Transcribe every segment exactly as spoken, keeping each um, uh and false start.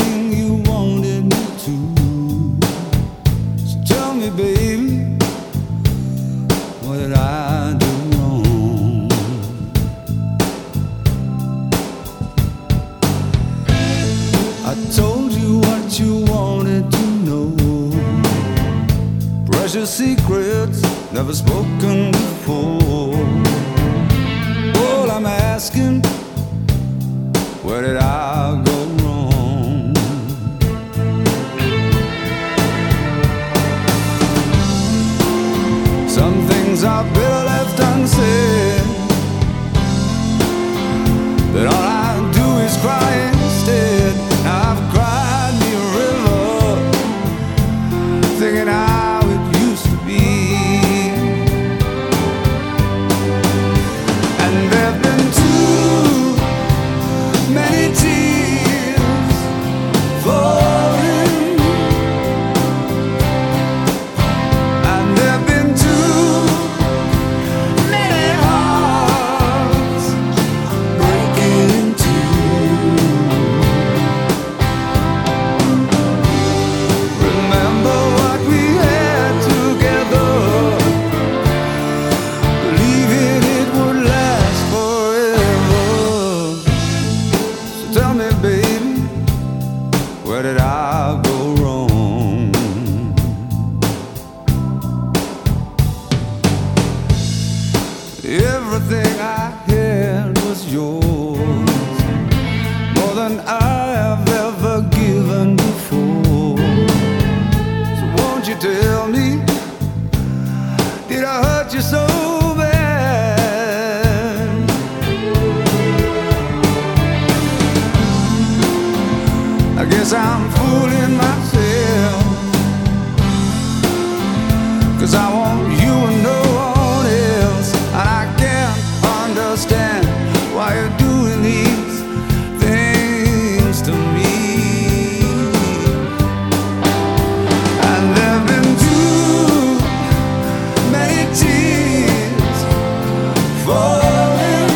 everything you wanted me to. So tell me, baby, what did I do wrong? I told you what you wanted to know, precious secrets never spoken before. All I'm asking, where did I go wrong? Some things are better left unsaid, but all I do is cry instead. I've cried me a river, thinking how it used to be. And there've been too many tears falling, and there've been too many hearts breaking in two. Remember what we had together, believing it would last forever. So tell me, baby, where did I go wrong? Everything I had was yours, more than I have ever given before. So won't you tell me, did I hurt you so bad? I guess I'm fooling myself, 'cause I want you and no one else. And I can't understand why you're doing these things to me. And there've been too many tears falling,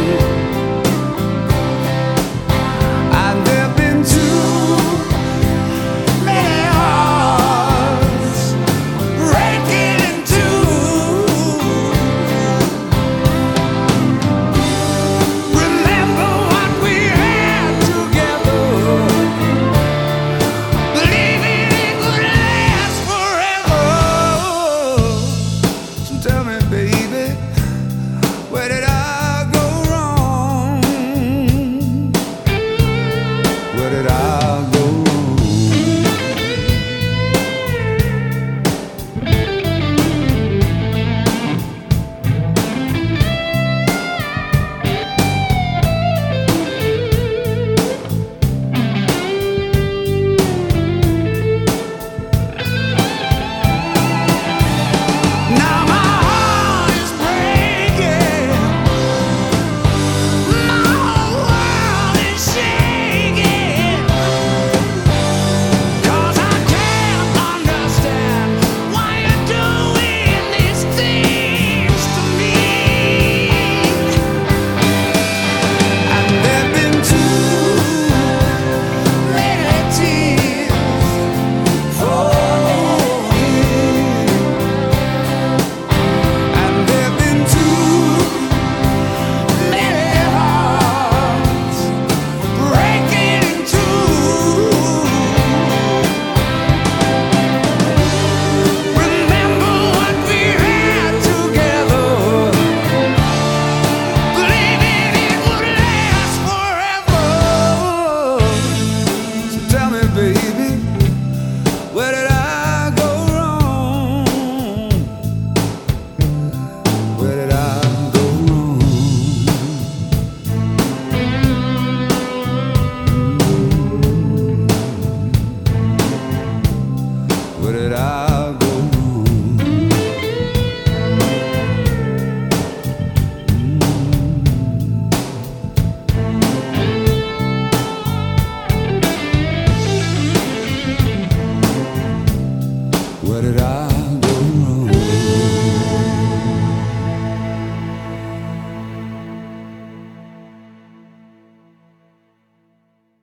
and there've been too many hearts breaking in two. Remember what we had together, believing it would last forever. So tell me, baby, where did I go wrong? Where did I go wrong? Now my heart is breaking, my whole world is shaking, 'cause I can't understand why you're doing these things to me. And there've been too many tears falling, and there've been too many hearts breaking in two. Remember what we had together, believing it would last forever. So tell me, baby, where did I go wrong? Where did I go wrong? Where did I go wrong? Where did I